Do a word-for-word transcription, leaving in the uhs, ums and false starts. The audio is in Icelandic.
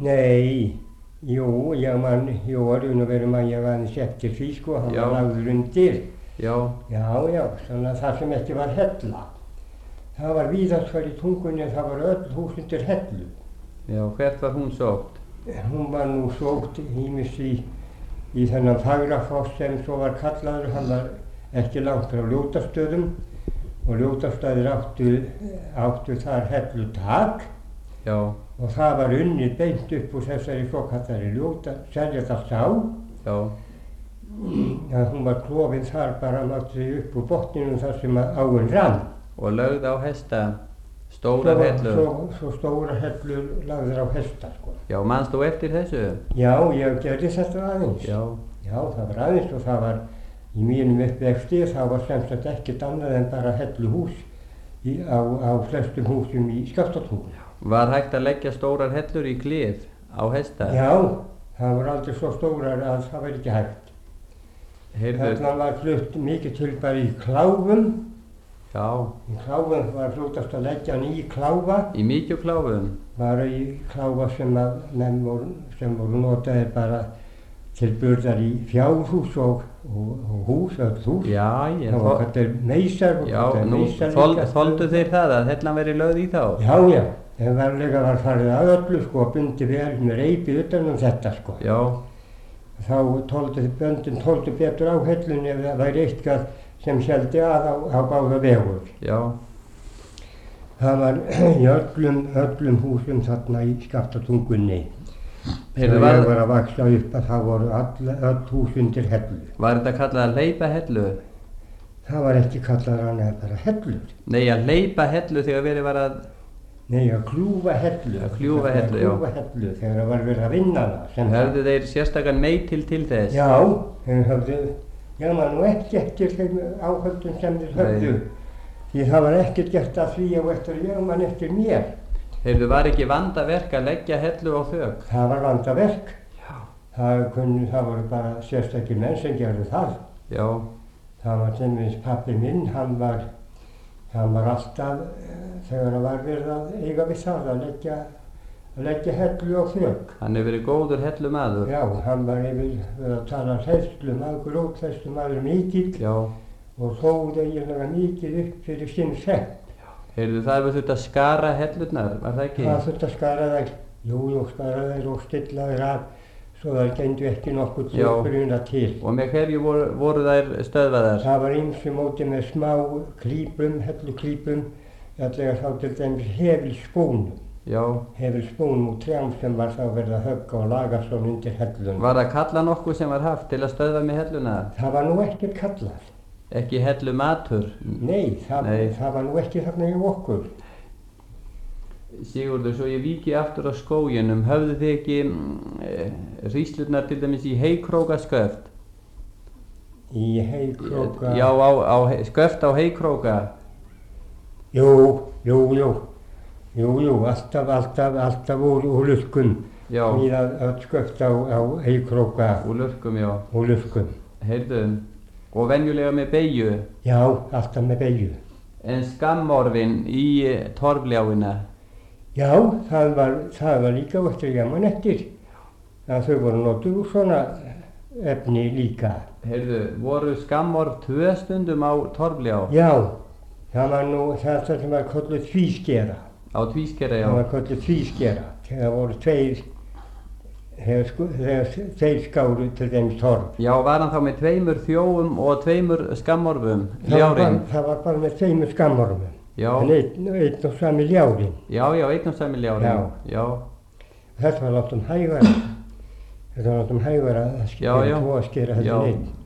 Nei, jú, ég man, jú, raun og veru man ég aðeins eftir því sko, hann Já. var lagður undir. Já, Já, já, þannig að það sem ekki var hella. Það var víðast hvar í Tungunni, það var öll hús undir hellu. já, hvert var hún sótt? Hún var nú sótt ýmist í, í þennan Fagrafoss sem svo var kallaður, hann var ekki langt frá Ljótastöðum og Ljótastöðir áttu, áttu þar hellutak Já, og það var unnið beint upp úr þessari svokallari Ljóta, Seljaðarsá. já, Ja, hún var klofin þar bara mátti upp úr botninum þar sem að áin rann. og lögð á hesta, stórar Svo- hellur. Svo, svo stóra hellur lagður á hesta sko. Já, manst þú eftir þessu? Já, ég gerði þetta aðeins. Já, Já, það var aðeins og það var í mínum uppvexti, það var sem sagt ekkert annað en bara helluhús í, á, á flestum húsum í Skaftártungu. var hægt að leggja stórar hellur í klif á hesta? Já, það var aldrei svo stórar að það var ekki hægt. Heyrðu, Þarna var flutt mikið til bara í kláfum. já, Í kláfum var fljótast að leggja hann í kláfa, í mikjukláfum? bara í kláfa sem, að, menn voru, sem voru notaðir bara til burðar í fjárhús og, og, og hús, öll hús. Já, ég Það var hvað þeir meisar og Já, hvað þeir nú meisar þol, líka. þoldu þeir það að hellan veri lögð í þá? Já, já, en varlega var farið að öllu sko og bundi vel með reipi utan um þetta sko. Já, Þá tóldu böndin tóldu betur á hellunni ef það væri eitthvað sem héldi að á, á báða vegur. já, Það var í öllum, öllum húsum þarna í Skaftártungunni. Heyrðu, Þegar ég var, var að vaksa upp að það voru all, öll hús undir hellu. var þetta kallað að hleypa hellu? Það var ekki kallað annað bara hellur. Nei, að hleypa hellu þegar verið var að... Nei, að kljúfa hellu. Að kljúfa hellu, já. Að kljúfa hellu þegar það var verið að vinna það. sem Höfðu þeir sérstakann meitil til þess? Já, þeir höfðu, ég man nú ekki eftir þeim áhöldum sem þeir höfðu. Því það var ekkert gert að því og eftir ég man eftir mér. Heyrðu, var ekki vandaverk að leggja hellu á þök? Það var vandaverk. Já. Það, kunni, það voru bara sérstakir menn sem gerðu það. Já, Það var til dæmis pabbi minn, hann var, hann var alltaf, eh, þegar hann var verið að eiga við það, að leggja, að leggja hellu á þök. hann hefur verið góður hellumaður. Já, hann var yfir við að tala hræðslu maður, gróthræðslu maður mikill Já, og þóð eiginlega mikið upp fyrir sinn sett. heyrðu, það hefur þurft að skara hellurnar, var það ekki? Það þurfti að skara þær, jú, jú, skara þær og stilla þær af, svo þær gendu ekki nokkuð til Já. bruna til. Og með hverju voru, voru þær stöðvaðar? Það var ýmsu móti með smá klípum, helluklípum, allega þá til dæmis hefilspónum. Já, Hefilspónum úr trjám sem var þá verið að högga og laga svona undir hellunum. var það kalla nokkuð sem var haft til að stöðva með helluna? Það var nú ekkert kallað. Ekki hellumatur? Nei, það, Nei. það var nú ekki þarna í okkur. Sigurður, svo ég víki aftur á skóginum, höfðu þið ekki e, ríslurnar til dæmis í heykrókasköft? Í heykróka... Já, á, á, he- sköft á heykróka. Jú, jú, jú. Jú, jú, alltaf, alltaf, alltaf úr, úr lurkum. Já, Í að, að sköft á, á heykróka úr lurkum, já. úr lurkum. Heyrðu, og venjulega með beygju. Já, alltaf með beygju. En skammorfin í e, torfljáina. Já, það var, það var líka eftir ég man eftir. Að þau voru notuð úr svona efni líka. Heyrðu, voru skammorf tvö stundum á torfljá? Já, það var nú þetta sem var kölluð tvískera. Á tvískera, já. Það var kölluð tvískera. Það voru tveir, þegar, sko, þegar þeir skáru til dæmis torf. Já, var hann þá með tveimur þjóum og tveimur skammorfum, Það var, bara, ljárinn? það var bara með tveimur skammormum. Já, En einn, einn og sami ljárinn. já, já, einn og sami ljárinn. Já. Já, Þetta var látum hægara. Þetta var látum hægara að Já, skera já. tvo að skera já. þetta einn.